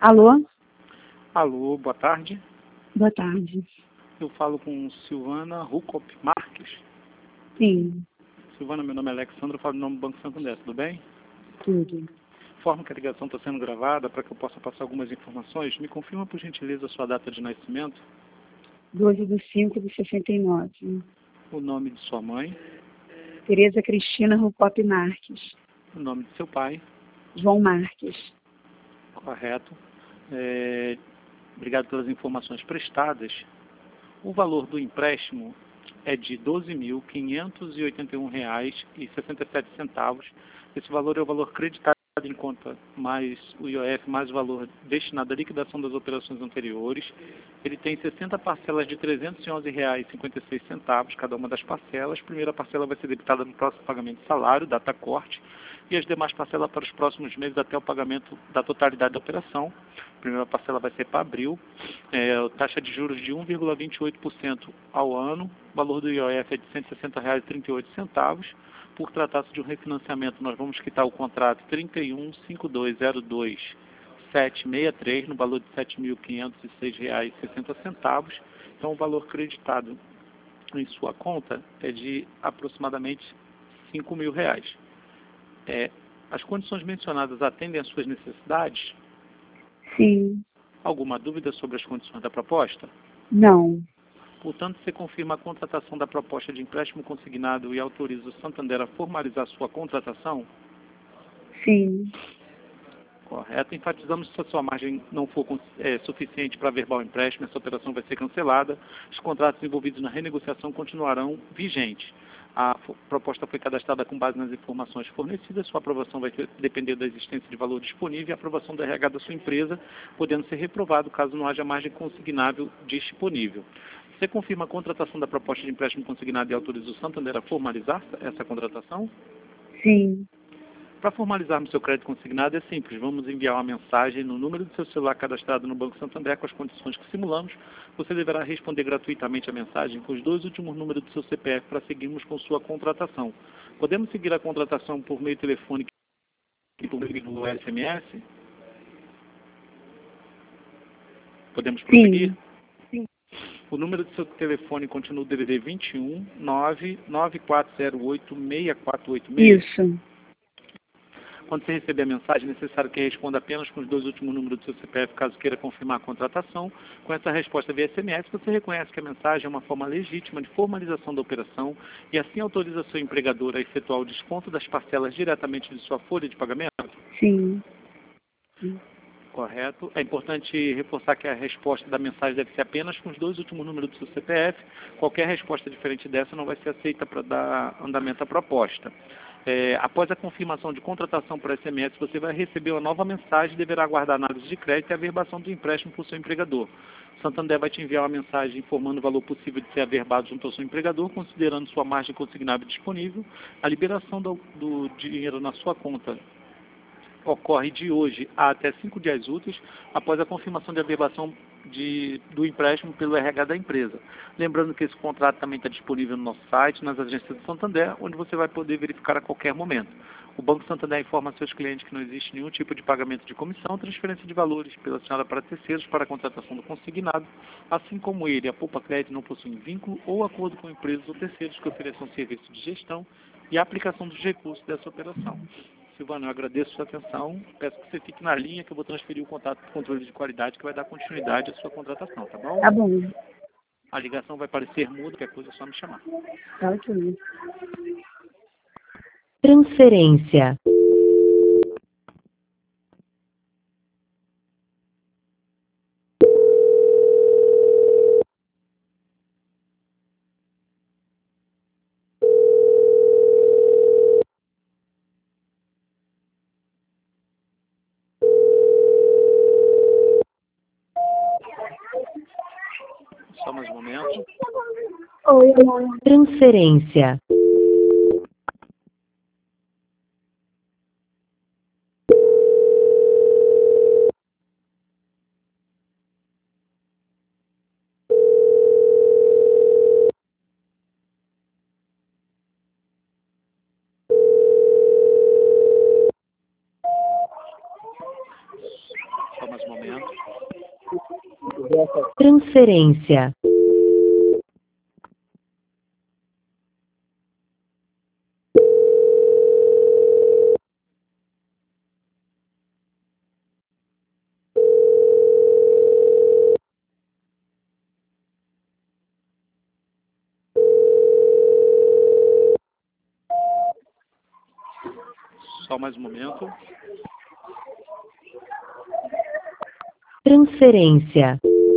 Alô? Alô, boa tarde. Boa tarde. Eu falo com Silvana Rucop Marques. Sim, Silvana, meu nome é Alexandre, eu falo em nome do Banco Santander, tudo bem? tudo. Informo que a ligação está sendo gravada para que eu possa passar algumas informações. Me confirma, por gentileza, a sua data de nascimento, 12/5/69. o nome de sua mãe, Tereza Cristina Rucop Marques. o nome de seu pai, João Marques. correto. Obrigado pelas informações prestadas. O valor do empréstimo é de R$ 12.581,67. Esse valor é o valor creditado em conta, mais o IOF, mais o valor destinado à liquidação das operações anteriores. Ele tem 60 parcelas de R$ 311,56, cada uma das parcelas. A primeira parcela vai ser debitada no próximo pagamento de salário, data corte, e as demais parcelas para os próximos meses até o pagamento da totalidade da operação. A primeira parcela vai ser para abril, taxa de juros de 1,28% ao ano, o valor do IOF é de R$ 160,38. Por tratar-se de um refinanciamento, nós vamos quitar o contrato 31.5202.763 no valor de R$ 7.506,60. Então, o valor creditado em sua conta é de aproximadamente R$ 5.000. As condições mencionadas atendem às suas necessidades? Sim. Alguma dúvida sobre as condições da proposta? Não. Portanto, você confirma a contratação da proposta de empréstimo consignado e autoriza o Santander a formalizar sua contratação? Sim. Correto. Enfatizamos que se a sua margem não for suficiente para averbar o empréstimo, essa operação vai ser cancelada. Os contratos envolvidos na renegociação continuarão vigentes. A proposta foi cadastrada com base nas informações fornecidas. Sua aprovação vai depender da existência de valor disponível e a aprovação do RH da sua empresa, podendo ser reprovado caso não haja margem consignável disponível. Você confirma a contratação da proposta de empréstimo consignado e autoriza o Santander a formalizar essa contratação? Sim. Para formalizarmos seu crédito consignado é simples. Vamos enviar uma mensagem no número do seu celular cadastrado no Banco Santander com as condições que simulamos. Você deverá responder gratuitamente a mensagem com os 2 últimos números do seu CPF para seguirmos com sua contratação. Podemos seguir a contratação por meio telefônico e por meio do SMS? Podemos prosseguir? Sim. O número do seu telefone continua o DDD 21 99408 6486. Isso. Quando você receber a mensagem, é necessário que responda apenas com os 2 últimos números do seu CPF, caso queira confirmar a contratação. Com essa resposta via SMS, você reconhece que a mensagem é uma forma legítima de formalização da operação e assim autoriza seu empregador a efetuar o desconto das parcelas diretamente de sua folha de pagamento? Sim. Correto. É importante reforçar que a resposta da mensagem deve ser apenas com os 2 últimos números do seu CPF. Qualquer resposta diferente dessa não vai ser aceita para dar andamento à proposta. Após a confirmação de contratação por SMS, você vai receber uma nova mensagem e deverá aguardar a análise de crédito e a averbação do empréstimo por seu empregador. O Santander vai te enviar uma mensagem informando o valor possível de ser averbado junto ao seu empregador, considerando sua margem consignável disponível. A liberação do dinheiro na sua conta ocorre de hoje a até 5 dias úteis após a confirmação de averbação do empréstimo pelo RH da empresa. Lembrando que esse contrato também está disponível no nosso site, nas agências do Santander, onde você vai poder verificar a qualquer momento. O Banco Santander informa a seus clientes que não existe nenhum tipo de pagamento de comissão, transferência de valores pela senhora para terceiros para a contratação do consignado, assim como ele, a Poupa Crédito não possuem vínculo ou acordo com empresas ou terceiros que ofereçam serviço de gestão e aplicação dos recursos dessa operação. Silvana, eu agradeço a sua atenção. Peço que você fique na linha que eu vou transferir o contato para o controle de qualidade que vai dar continuidade à sua contratação, tá bom? Tá bom. A ligação vai parecer muda, qualquer coisa é só me chamar. Tá ok. Transferência. Só mais um momento. Oi, amor. Transferência. Só mais um momento. Transferência. Só mais um momento. Transferência.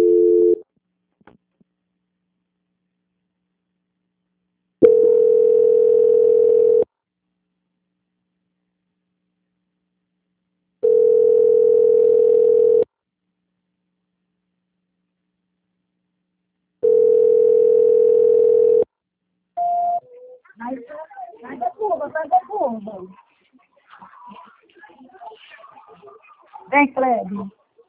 Vai da curva, vai da curva. Vem, Kleber.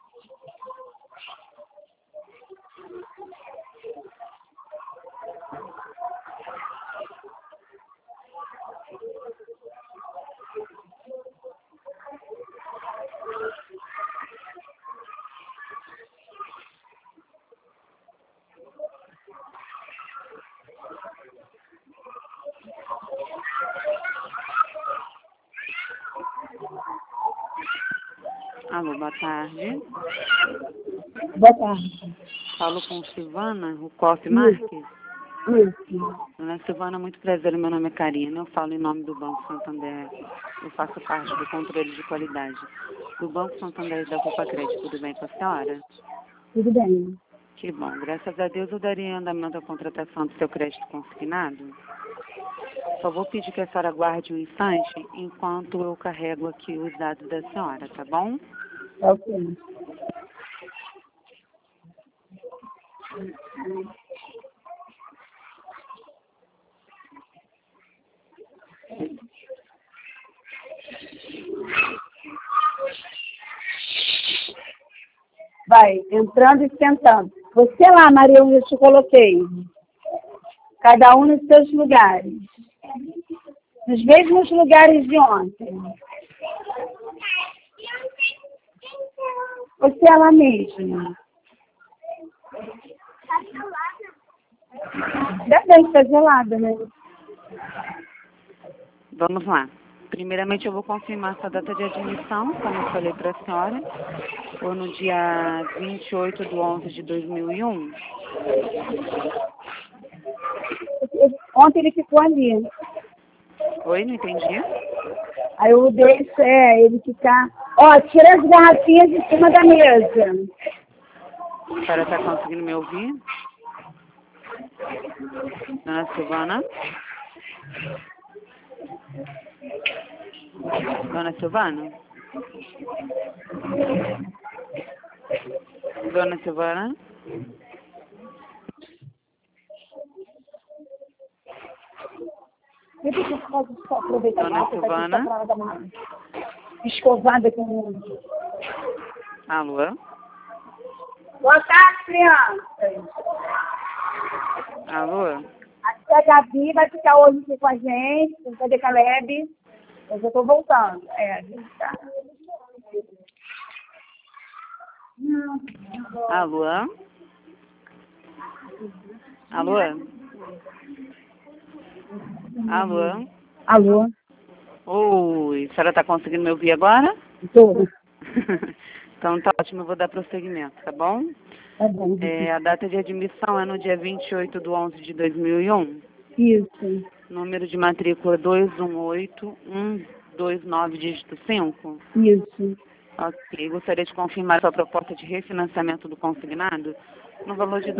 Alô, boa tarde. Boa tarde. Falo com Silvana, o Coffee Marques. Isso. Dona Silvana, muito prazer, meu nome é Karina, eu falo em nome do Banco Santander, eu faço parte do controle de qualidade do Banco Santander da Copa Crédito, tudo bem com a senhora? Tudo bem. Que bom, graças a Deus eu daria andamento à contratação do seu crédito consignado. Só vou pedir que a senhora aguarde um instante enquanto eu carrego aqui os dados da senhora, tá bom? É o quê? Vai, entrando e sentando. Você lá, Maria, onde eu te coloquei. Cada um nos seus lugares. Nos mesmos lugares de ontem. Você é lá mesmo. Ainda bem que tá gelada, né? Vamos lá. Primeiramente, eu vou confirmar sua data de admissão, como eu falei para a senhora. Foi no dia 28/11/2001. Ontem ele ficou ali. Oi, não entendi. Aí eu deixo ele ficar. Ó, tira as garrafinhas de cima da mesa. A senhora está conseguindo me ouvir? Dona Silvana? Dona Silvana? Dona Silvana? Depois eu posso só aproveitar Dona a Silvana? para dar uma escovada com o... Alô? Boa tarde, crianças. Alô? Aqui a Gabi vai ficar hoje aqui com a gente. Cadê Caleb? Eu já estou voltando. A gente tá... Alô? Alô? Alô? Alô? Oi, a senhora está conseguindo me ouvir agora? Estou. Então tá ótimo, eu vou dar prosseguimento, tá bom? Tá bom. A data de admissão é no dia 28/11/2001. Isso. Número de matrícula 218129, dígito 5. Isso. Ok, gostaria de confirmar sua proposta de refinanciamento do consignado no valor de R$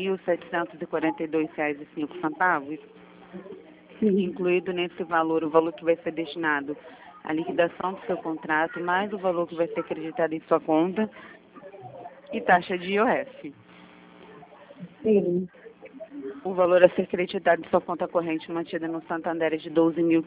12.742,05. Sim. Incluído nesse valor o valor que vai ser destinado à liquidação do seu contrato, mais o valor que vai ser acreditado em sua conta e taxa de IOF. Sim. O valor a ser acreditado em sua conta corrente mantida no Santander é de R$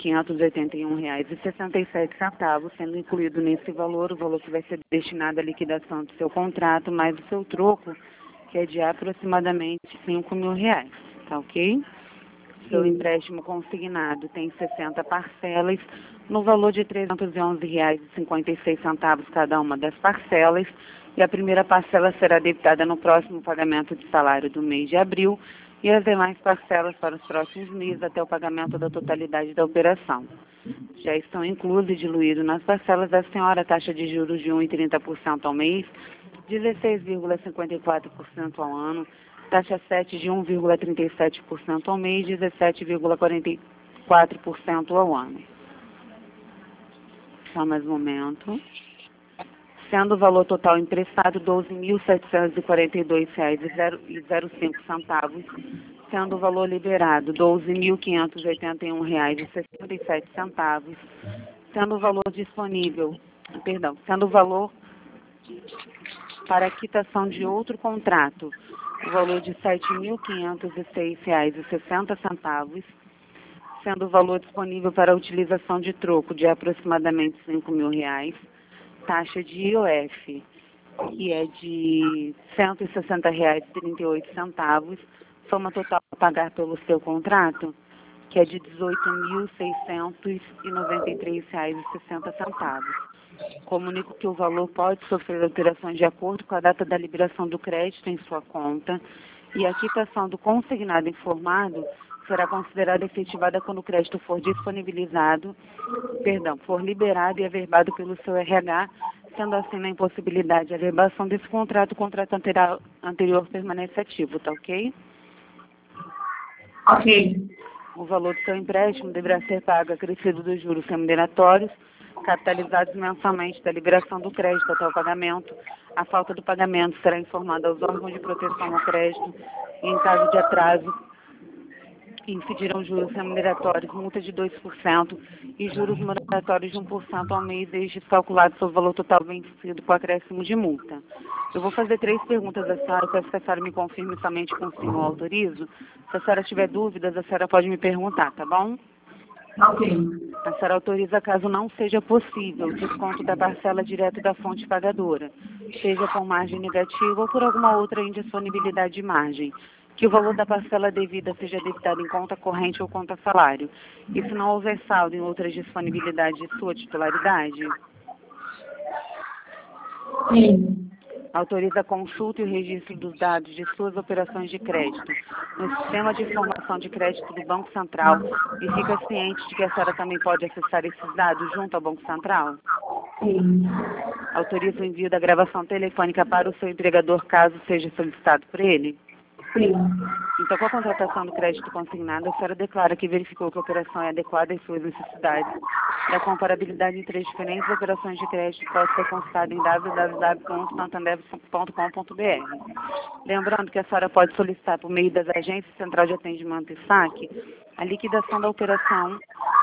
12.581,67, sendo incluído nesse valor o valor que vai ser destinado à liquidação do seu contrato, mais o seu troco, que é de aproximadamente R$ 5.000, tá ok? Seu empréstimo consignado tem 60 parcelas, no valor de R$ 311,56 cada uma das parcelas, e a primeira parcela será debitada no próximo pagamento de salário do mês de abril e as demais parcelas para os próximos meses até o pagamento da totalidade da operação. Já estão inclusos e diluídos nas parcelas da senhora a taxa de juros de 1,30% ao mês, 16,54% ao ano, taxa 7 de 1,37% ao mês, 17,44% ao ano. Só mais um momento. Sendo o valor total emprestado R$ 12.742,05, sendo o valor liberado R$ 12.581,67, sendo o valor disponível, sendo o valor para quitação de outro contrato, o valor de R$ 7.506,60, sendo o valor disponível para a utilização de troco de aproximadamente R$ 5.000, taxa de IOF, que é de R$ 160,38, soma total a pagar pelo seu contrato, que é de R$ 18.693,60. Comunico que o valor pode sofrer alterações de acordo com a data da liberação do crédito em sua conta e a quitação do consignado informado será considerada efetivada quando o crédito for for liberado e averbado pelo seu RH, sendo assim na impossibilidade de averbação desse contrato, o contrato anterior permanece ativo, tá ok? Ok. O valor do seu empréstimo deverá ser pago acrescido dos juros remuneratórios, capitalizados mensalmente da liberação do crédito até o pagamento. A falta do pagamento será informada aos órgãos de proteção ao crédito e, em caso de atraso, incidirão juros remuneratórios, multa de 2% e juros moratórios de 1% ao mês, desde calculado sobre o valor total vencido com acréscimo de multa. Eu vou fazer 3 perguntas à senhora, peço que a senhora me confirme somente com sim ou autorizo. Se a senhora tiver dúvidas, a senhora pode me perguntar, tá bom? Ok. A senhora autoriza, caso não seja possível, o desconto da parcela direto da fonte pagadora, seja por margem negativa ou por alguma outra indisponibilidade de margem, que o valor da parcela devida seja debitado em conta corrente ou conta salário, e se não houver saldo em outras disponibilidades de sua titularidade. Sim. Autoriza a consulta e o registro dos dados de suas operações de crédito no Sistema de Informação de Crédito do Banco Central e fica ciente de que a senhora também pode acessar esses dados junto ao Banco Central? Sim. Autoriza o envio da gravação telefônica para o seu empregador, caso seja solicitado por ele? Sim. Então, com a contratação do crédito consignado, a senhora declara que verificou que a operação é adequada às suas necessidades. Da comparabilidade entre as diferentes operações de crédito pode ser consultada em www.santander.com.br. Lembrando que a senhora pode solicitar, por meio das agências Central de Atendimento e SAC, a liquidação da operação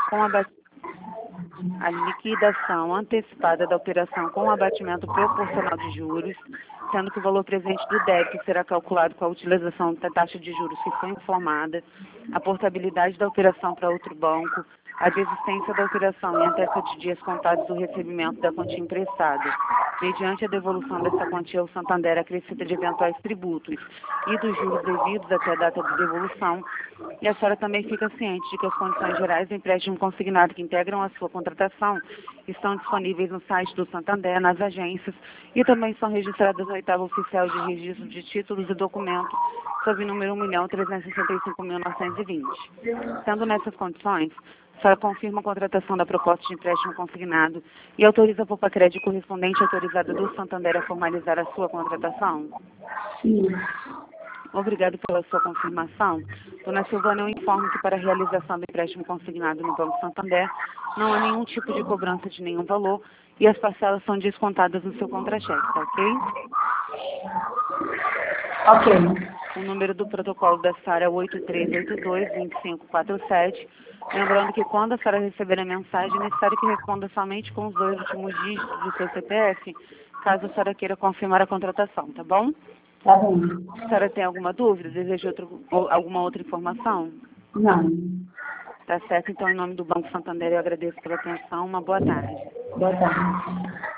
a liquidação antecipada da operação com abatimento proporcional de juros, sendo que o valor presente do débito será calculado com a utilização da taxa de juros que foi informada, a portabilidade da operação para outro banco, a desistência da operação em até 7 dias contados do recebimento da quantia emprestada. Mediante a devolução dessa quantia ao Santander acrescida de eventuais tributos e dos juros devidos até a data de devolução, e a senhora também fica ciente de que as condições gerais do empréstimo consignado que integram a sua contratação estão disponíveis no site do Santander, nas agências, e também são registradas no 8º Oficial de Registro de Títulos e Documentos, sob o número 1.365.920. Sendo nessas condições, a senhora confirma a contratação da proposta de empréstimo consignado e autoriza a Popacred correspondente autorizada do Santander a formalizar a sua contratação? Sim. Obrigado pela sua confirmação. Dona Silvana, eu informo que para a realização do empréstimo consignado no Banco Santander não há nenhum tipo de cobrança de nenhum valor e as parcelas são descontadas no seu contra-cheque, tá ok? Ok. O número do protocolo da senhora é 8382-2547. Lembrando que quando a senhora receber a mensagem, é necessário que responda somente com os 2 últimos dígitos do seu CPF, caso a senhora queira confirmar a contratação, tá bom? Tá bom. A senhora tem alguma dúvida? Deseja alguma outra informação? Não. Tá certo, então, em nome do Banco Santander, eu agradeço pela atenção. Uma boa tarde. Boa tarde.